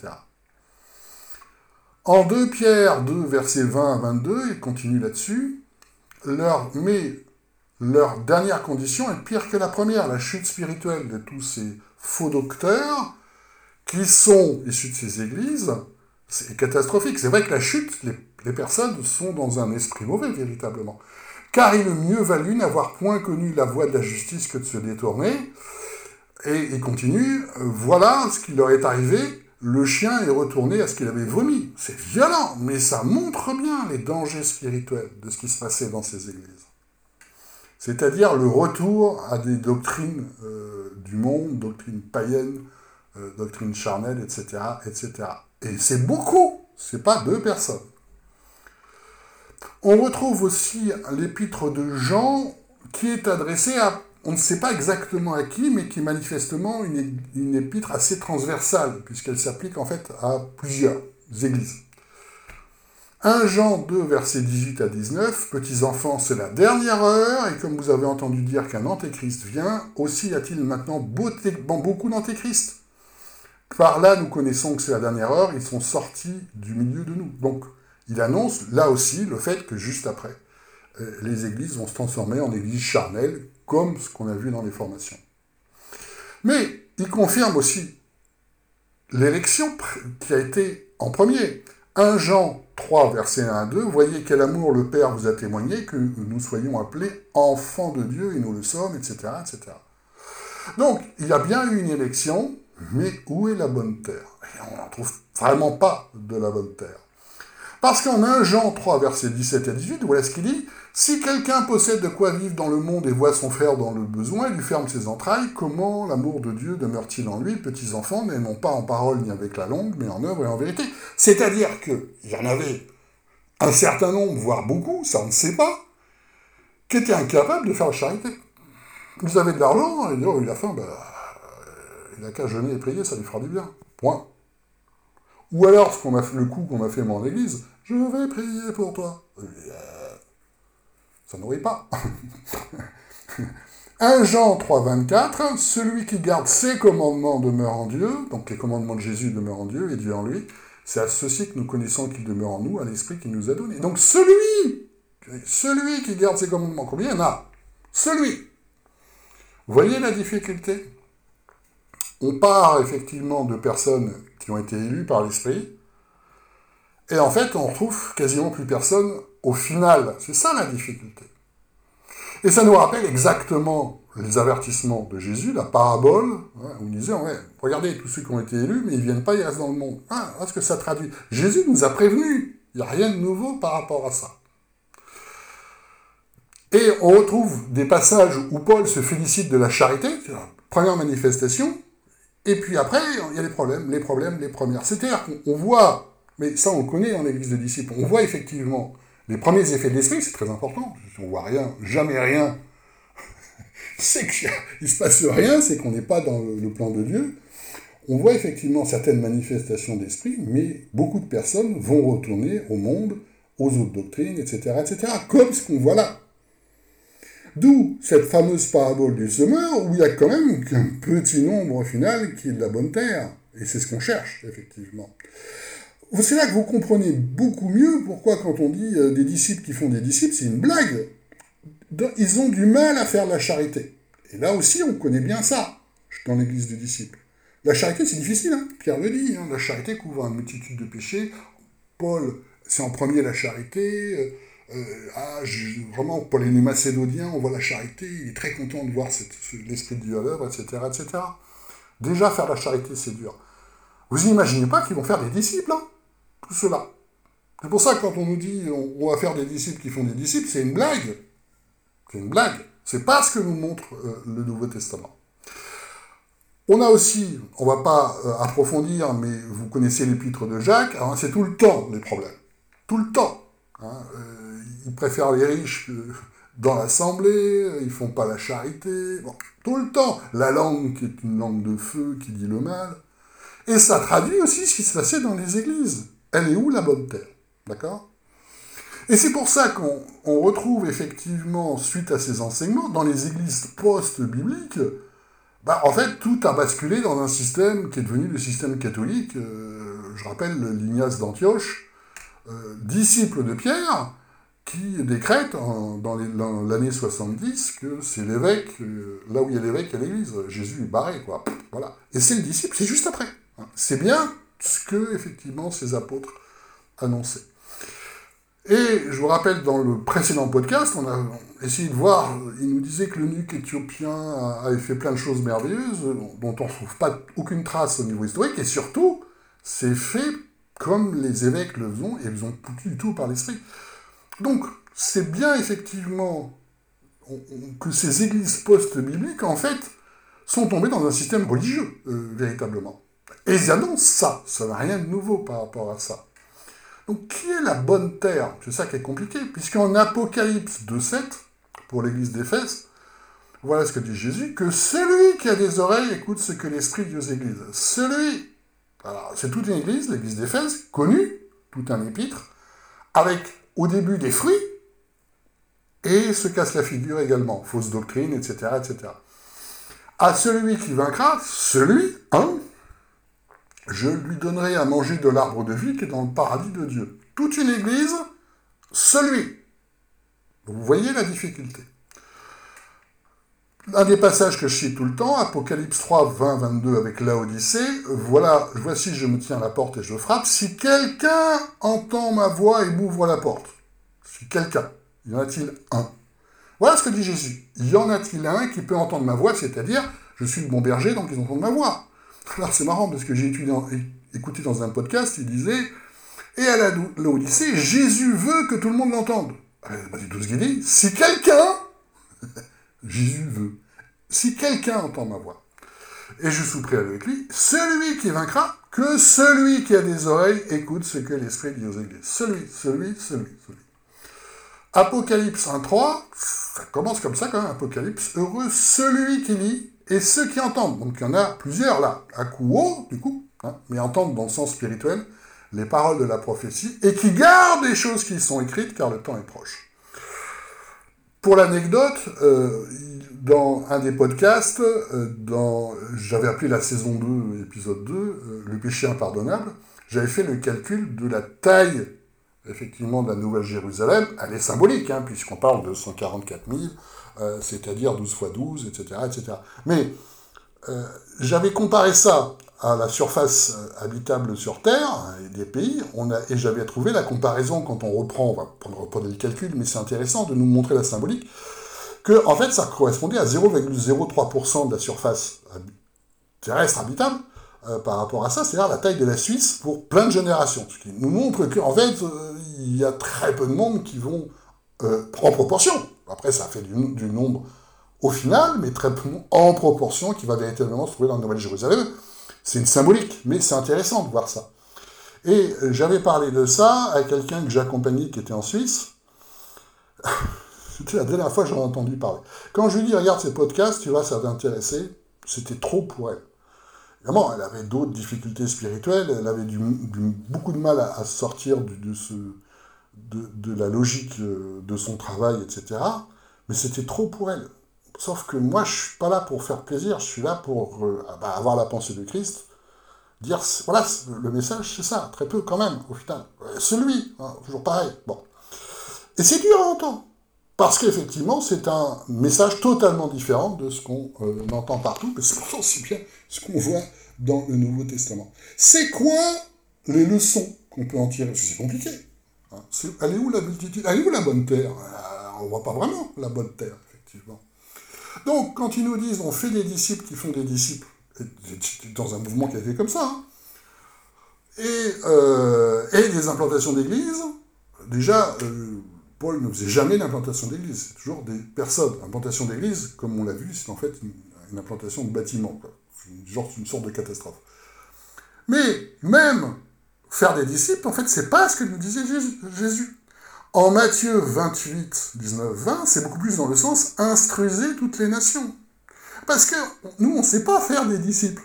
En 2 Pierre 2, versets 20 à 22, il continue là-dessus, mais leur dernière condition est pire que la première, la chute spirituelle de tous ces faux docteurs qui sont issus de ces églises, c'est catastrophique. C'est vrai que la chute, les personnes sont dans un esprit mauvais, véritablement. Car il eût mieux valu n'avoir point connu la voie de la justice que de se détourner. Et il continue, voilà ce qui leur est arrivé, le chien est retourné à ce qu'il avait vomi. C'est violent, mais ça montre bien les dangers spirituels de ce qui se passait dans ces églises. C'est-à-dire le retour à des doctrines du monde, doctrines païennes, doctrines charnelles, etc., etc. Et c'est beaucoup, c'est pas 2 personnes. On retrouve aussi l'épître de Jean qui est adressée à, on ne sait pas exactement à qui, mais qui est manifestement une épître assez transversale, puisqu'elle s'applique en fait à plusieurs églises. 1 Jean 2, versets 18 à 19, « Petits enfants, c'est la dernière heure, et comme vous avez entendu dire qu'un antéchrist vient, aussi y a-t-il maintenant beaucoup d'antéchrists. Par là, nous connaissons que c'est la dernière heure, ils sont sortis du milieu de nous. » Donc, il annonce là aussi le fait que juste après, les églises vont se transformer en églises charnelles, comme ce qu'on a vu dans les formations. Mais il confirme aussi l'élection qui a été en premier. 1 Jean 3, versets 1 à 2, « Voyez quel amour le Père vous a témoigné, que nous soyons appelés enfants de Dieu, et nous le sommes, etc. etc. » Donc, il y a bien eu une élection, mais où est la bonne terre ? Et on n'en trouve vraiment pas de la bonne terre. Parce qu'en 1 Jean 3, versets 17 à 18, voilà ce qu'il dit. « Si quelqu'un possède de quoi vivre dans le monde et voit son frère dans le besoin et lui ferme ses entrailles, comment l'amour de Dieu demeure-t-il en lui, petits enfants, n'aimons pas en parole ni avec la langue, mais en œuvre et en vérité ?» C'est-à-dire qu'il y en avait un certain nombre, voire beaucoup, ça on ne sait pas, qui étaient incapables de faire la charité. Vous avez de l'argent, et il a faim, il n'a qu'à jeûner et prier, ça lui fera du bien. Point. Ou alors, le coup qu'on m'a fait moi en église, je vais prier pour toi. Ça nourrit pas. 1 Jean 3, 24, celui qui garde ses commandements demeure en Dieu, donc les commandements de Jésus demeurent en Dieu et Dieu en lui. C'est à ceci que nous connaissons qu'il demeure en nous, à l'esprit qu'il nous a donné. Donc celui qui garde ses commandements, combien il y en a? Celui. Vous voyez la difficulté? On part effectivement de personnes qui ont été élues par l'esprit, et en fait on retrouve quasiment plus personne au final. C'est ça la difficulté. Et ça nous rappelle exactement les avertissements de Jésus, la parabole, où il disait, regardez tous ceux qui ont été élus, mais ils ne viennent pas, ils restent dans le monde. Est-ce que ça traduit? Jésus nous a prévenus, il n'y a rien de nouveau par rapport à ça. Et on retrouve des passages où Paul se félicite de la charité, c'est la première manifestation, et puis après, il y a les premières. C'est-à-dire qu'on voit, mais ça on le connaît dans l'église de disciples, on voit effectivement les premiers effets de l'esprit, c'est très important. Si on voit rien, jamais rien, c'est qu'il ne se passe rien, c'est qu'on n'est pas dans le plan de Dieu. On voit effectivement certaines manifestations d'esprit, mais beaucoup de personnes vont retourner au monde, aux autres doctrines, etc., comme ce qu'on voit là. D'où cette fameuse parabole du semeur, où il y a quand même qu'un petit nombre au final qui est de la bonne terre. Et c'est ce qu'on cherche, effectivement. C'est là que vous comprenez beaucoup mieux pourquoi quand on dit des disciples qui font des disciples, c'est une blague. Ils ont du mal à faire la charité. Et là aussi, on connaît bien ça, dans l'église des disciples. La charité, c'est difficile, Pierre le dit. La charité couvre une multitude de péchés. Paul, c'est en premier la charité. Vraiment, Paul est macédonien, on voit la charité, il est très content de voir l'Esprit de Dieu à l'œuvre, etc., etc. Déjà, faire la charité, c'est dur. Vous n'imaginez pas qu'ils vont faire des disciples, tout cela. C'est pour ça que quand on nous dit on va faire des disciples qui font des disciples, c'est une blague. C'est une blague. C'est pas ce que nous montre le Nouveau Testament. On a aussi, on ne va pas approfondir, mais vous connaissez l'épître de Jacques, alors c'est tout le temps les problèmes. Tout le temps. Ils préfèrent les riches dans l'assemblée, ils font pas la charité, tout le temps. La langue qui est une langue de feu qui dit le mal. Et ça traduit aussi ce qui se passait dans les églises. Elle est où la bonne terre? D'accord? Et c'est pour ça qu'on retrouve effectivement, suite à ces enseignements, dans les églises post-bibliques, en fait, tout a basculé dans un système qui est devenu le système catholique. Je rappelle l'Ignace d'Antioche, disciple de Pierre, qui décrète dans l'année 70 que c'est l'évêque, là où il y a l'évêque, il y a l'église. Jésus est barré, quoi. Voilà. Et c'est le disciple, c'est juste après. C'est bien ce que, effectivement, ces apôtres annonçaient. Et je vous rappelle, dans le précédent podcast, on a essayé de voir, il nous disait que l'eunuque éthiopien avait fait plein de choses merveilleuses, dont on ne trouve pas aucune trace au niveau historique, et surtout, c'est fait comme les évêques le faisaient, et ils ont plus du tout par l'esprit. Donc, c'est bien effectivement que ces églises post-bibliques, en fait, sont tombées dans un système religieux, véritablement. Et ils annoncent ça n'a rien de nouveau par rapport à ça. Donc, qui est la bonne terre? C'est ça qui est compliqué, puisqu'en Apocalypse 2.7, pour l'église d'Éphèse, voilà ce que dit Jésus, que celui qui a des oreilles écoute ce que l'Esprit dit aux églises. Alors, c'est toute une église, l'église d'Éphèse, connue, tout un épître, avec au début des fruits, et se casse la figure également, fausse doctrine, etc., etc. À celui qui vaincra, je lui donnerai à manger de l'arbre de vie qui est dans le paradis de Dieu. Toute une église, celui. Vous voyez la difficulté. Un des passages que je cite tout le temps, Apocalypse 3, 20, 22 avec Laodicée, voici je me tiens à la porte et je frappe, si quelqu'un entend ma voix et m'ouvre la porte. Si quelqu'un, y en a-t-il un? Voilà ce que dit Jésus. Y en a-t-il un qui peut entendre ma voix, c'est-à-dire, je suis le bon berger, donc ils entendent ma voix. Alors c'est marrant, parce que j'ai écouté dans un podcast, il disait, Et à l'Odyssée, Jésus veut que tout le monde l'entende. C'est tout ce qu'il dit. Si quelqu'un, Jésus veut, si quelqu'un entend ma voix, et je souperai avec lui, celui qui vaincra, que celui qui a des oreilles écoute ce que l'Esprit dit aux églises. Celui. Apocalypse 1.3, ça commence comme ça quand même, Apocalypse, heureux celui qui lit et ceux qui entendent. Donc il y en a plusieurs là, à coup haut, du coup, mais entendent dans le sens spirituel les paroles de la prophétie, et qui gardent les choses qui y sont écrites, car le temps est proche. Pour l'anecdote, dans un des podcasts, j'avais appelé la saison 2, épisode 2, le péché impardonnable, j'avais fait le calcul de la taille, effectivement, de la Nouvelle Jérusalem. Elle est symbolique, puisqu'on parle de 144 000, c'est-à-dire 12 fois 12, etc., etc. Mais j'avais comparé ça à la surface habitable sur Terre, et des pays, et j'avais trouvé la comparaison, quand on reprend, on va reprendre le calcul, mais c'est intéressant de nous montrer la symbolique, que en fait ça correspondait à 0,03% de la surface terrestre habitable par rapport à ça, c'est-à-dire la taille de la Suisse pour plein de générations. Ce qui nous montre qu'en fait, il y a très peu de monde qui vont en proportion. Après, ça fait du nombre au final, mais très peu en proportion qui va véritablement se trouver dans la Nouvelle-Jérusalem. C'est une symbolique, mais c'est intéressant de voir ça. Et j'avais parlé de ça à quelqu'un que j'accompagnais qui était en Suisse. C'était la dernière fois que j'en ai entendu parler. Quand je lui dis, regarde ces podcasts, tu vois, ça va t'intéresser, c'était trop pour elle. Évidemment, elle avait d'autres difficultés spirituelles, elle avait beaucoup de mal à sortir de la logique de son travail, etc. Mais c'était trop pour elle. Sauf que moi, je ne suis pas là pour faire plaisir, je suis là pour avoir la pensée de Christ, dire, voilà, le message, c'est ça, très peu quand même, au final. Celui, toujours pareil. Bon. Et c'est dur à entendre, parce qu'effectivement, c'est un message totalement différent de ce qu'on entend partout, mais c'est pourtant aussi bien ce qu'on voit dans le Nouveau Testament. C'est quoi les leçons qu'on peut en tirer? Parce que c'est compliqué. Elle est où la multitude? Elle est où la bonne terre? On ne voit pas vraiment la bonne terre, effectivement. Donc, quand ils nous disent on fait des disciples qui font des disciples, dans un mouvement qui a été comme ça, et des implantations d'églises, déjà, Paul ne faisait jamais d'implantation d'église, c'est toujours des personnes. Implantation d'église, comme on l'a vu, c'est en fait une implantation de bâtiment, quoi. Une sorte de catastrophe. Mais même faire des disciples, en fait, c'est pas ce que nous disait Jésus. En Matthieu 28, 19, 20, c'est beaucoup plus dans le sens « instruisez toutes les nations ». Parce que nous, on ne sait pas faire des disciples.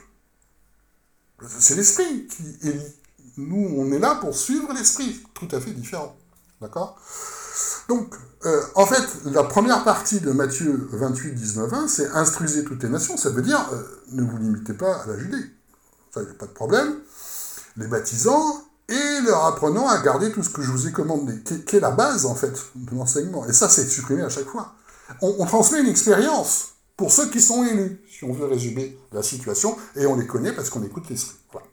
C'est l'esprit qui élit. Nous, on est là pour suivre l'esprit. Tout à fait différent. D'accord ? Donc, en fait, la première partie de Matthieu 28, 19, 20, c'est « instruisez toutes les nations ». Ça veut dire ne vous limitez pas à la Judée. Ça, il n'y a pas de problème. Les baptisants et leur apprenant à garder tout ce que je vous ai commandé, qui est la base, en fait, de l'enseignement. Et ça, c'est supprimé à chaque fois. On transmet une expérience pour ceux qui sont élus, si on veut résumer la situation, et on les connaît parce qu'on écoute l'esprit. Voilà.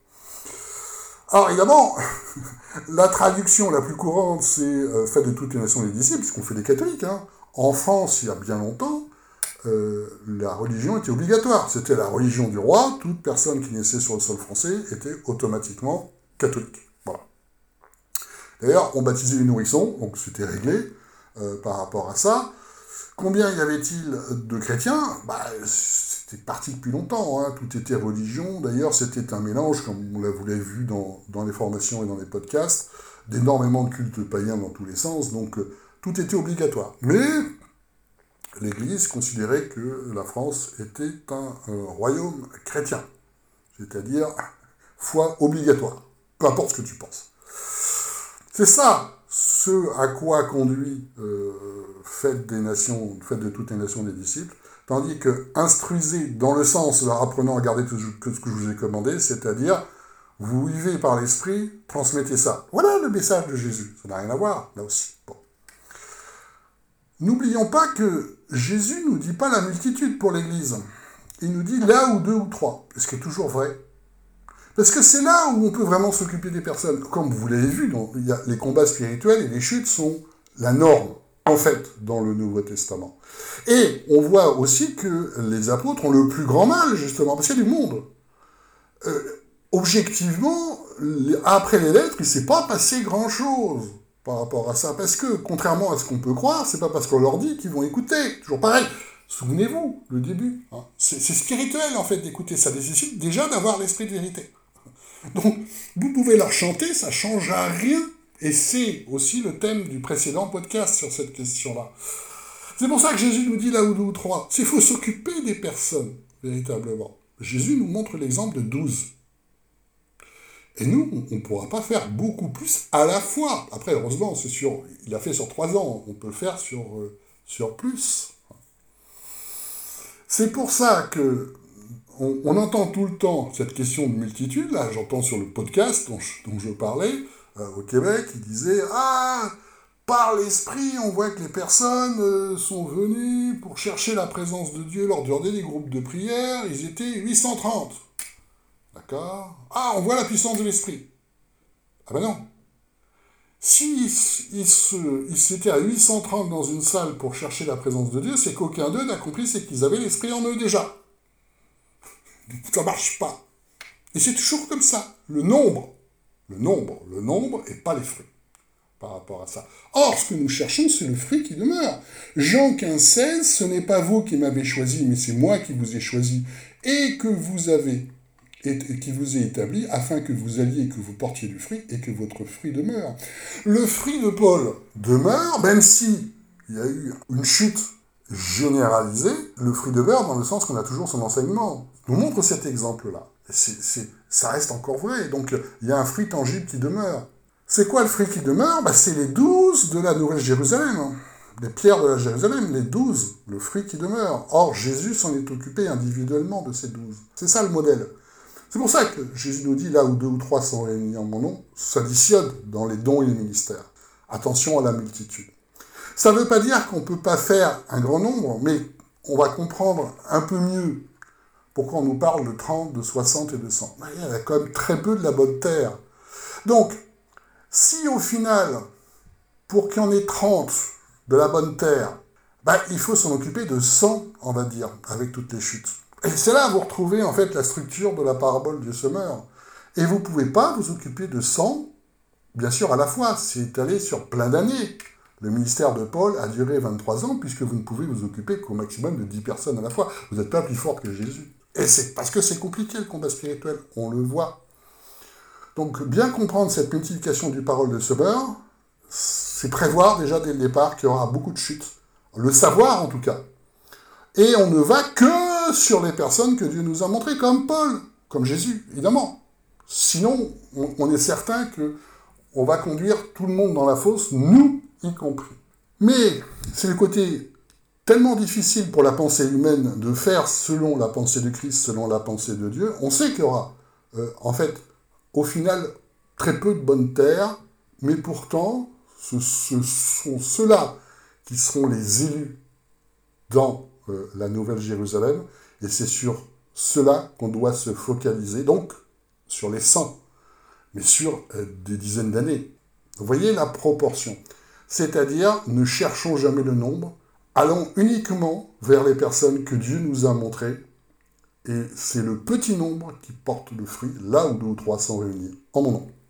Alors, évidemment, la traduction la plus courante, c'est « faites de toutes les nations des disciples », puisqu'on fait des catholiques. En France, il y a bien longtemps, la religion était obligatoire. C'était la religion du roi. Toute personne qui naissait sur le sol français était automatiquement catholique. Voilà. D'ailleurs, on baptisait les nourrissons, donc c'était réglé par rapport à ça. Combien y avait-il de chrétiens ? C'était parti depuis longtemps, tout était religion. D'ailleurs, c'était un mélange, comme vous l'avez vu dans les formations et dans les podcasts, d'énormément de cultes païens dans tous les sens, donc tout était obligatoire. Mais l'Église considérait que la France était un royaume chrétien, c'est-à-dire foi obligatoire, peu importe ce que tu penses. C'est ça, ce à quoi conduit faites de toutes les nations des disciples, tandis que instruisez dans le sens leur apprenant à garder tout ce que je vous ai commandé, c'est-à-dire vous vivez par l'esprit, transmettez ça. Voilà le message de Jésus, ça n'a rien à voir, là aussi. Bon. N'oublions pas que Jésus ne nous dit pas la multitude pour l'Église. Il nous dit là ou deux ou trois, ce qui est toujours vrai. Parce que c'est là où on peut vraiment s'occuper des personnes. Comme vous l'avez vu, les combats spirituels et les chutes sont la norme, en fait, dans le Nouveau Testament. Et on voit aussi que les apôtres ont le plus grand mal, justement, parce qu'il y a du monde. Objectivement, après les lettres, il ne s'est pas passé grand-chose par rapport à ça. Parce que, contrairement à ce qu'on peut croire, c'est pas parce qu'on leur dit qu'ils vont écouter. Toujours pareil. Souvenez-vous, le début. Hein. C'est spirituel, en fait, d'écouter. Ça nécessite déjà d'avoir l'esprit de vérité. Donc, vous pouvez leur chanter, ça ne change à rien. Et c'est aussi le thème du précédent podcast sur cette question-là. C'est pour ça que Jésus nous dit là où deux ou trois. Il faut s'occuper des personnes, véritablement. Jésus nous montre l'exemple de 12. Et nous, on ne pourra pas faire beaucoup plus à la fois. Après, heureusement, c'est sûr, il a fait sur 3 ans. On peut le faire sur plus. C'est pour ça que on entend tout le temps cette question de multitude. Là, j'entends sur le podcast dont je parlais, au Québec, il disait « Ah, par l'esprit, on voit que les personnes sont venues pour chercher la présence de Dieu lors des groupes de prière. Ils étaient 830. » D'accord ? Ah, on voit la puissance de l'esprit. Ah ben non. Si ils étaient à 830 dans une salle pour chercher la présence de Dieu, c'est qu'aucun d'eux n'a compris, c'est qu'ils avaient l'esprit en eux déjà. Ça marche pas. Et c'est toujours comme ça. Le nombre et pas les fruits par rapport à ça. Or, ce que nous cherchons, c'est le fruit qui demeure. Jean 15,16, ce n'est pas vous qui m'avez choisi, mais c'est moi qui vous ai choisi et qui vous ai établi afin que vous alliez et que vous portiez du fruit et que votre fruit demeure. Le fruit de Paul demeure, même si il y a eu une chute généralisée, le fruit demeure dans le sens qu'on a toujours son enseignement. Nous montre cet exemple-là. Ça reste encore vrai. Donc, il y a un fruit tangible qui demeure. C'est quoi le fruit qui demeure ? C'est les 12 de la Nouvelle Jérusalem. Les pierres de la Jérusalem, les 12, le fruit qui demeure. Or, Jésus s'en est occupé individuellement de ces 12. C'est ça le modèle. C'est pour ça que Jésus nous dit, là où 2 ou 3 sont réunis en mon nom, s'additionnent dans les dons et les ministères. Attention à la multitude. Ça ne veut pas dire qu'on ne peut pas faire un grand nombre, mais on va comprendre un peu mieux pourquoi on nous parle de 30, de 60 et de 100. Il y a quand même très peu de la bonne terre. Donc, si au final, pour qu'il y en ait 30 de la bonne terre, il faut s'en occuper de 100, on va dire, avec toutes les chutes. Et c'est là que vous retrouvez en fait la structure de la parabole du semeur. Et vous ne pouvez pas vous occuper de 100, bien sûr à la fois, c'est étalé sur plein d'années. Le ministère de Paul a duré 23 ans, puisque vous ne pouvez vous occuper qu'au maximum de 10 personnes à la fois. Vous n'êtes pas plus fort que Jésus. Et c'est parce que c'est compliqué le combat spirituel, on le voit. Donc bien comprendre cette multiplication du parole de semeur, c'est prévoir déjà dès le départ qu'il y aura beaucoup de chutes. Le savoir en tout cas. Et on ne va que sur les personnes que Dieu nous a montrées, comme Paul, comme Jésus, évidemment. Sinon, on est certain qu'on va conduire tout le monde dans la fosse, nous y compris. Mais c'est le côté tellement difficile pour la pensée humaine de faire selon la pensée de Christ, selon la pensée de Dieu. On sait qu'il y aura, en fait, au final, très peu de bonne terre, mais pourtant, ce sont ceux-là qui seront les élus dans la Nouvelle Jérusalem, et c'est sur cela qu'on doit se focaliser, donc sur les 100, mais sur des dizaines d'années. Vous voyez la proportion. C'est-à-dire, ne cherchons jamais le nombre, allons uniquement vers les personnes que Dieu nous a montrées, et c'est le petit nombre qui porte le fruit, là où 2 ou 3 sont réunis, en mon nom.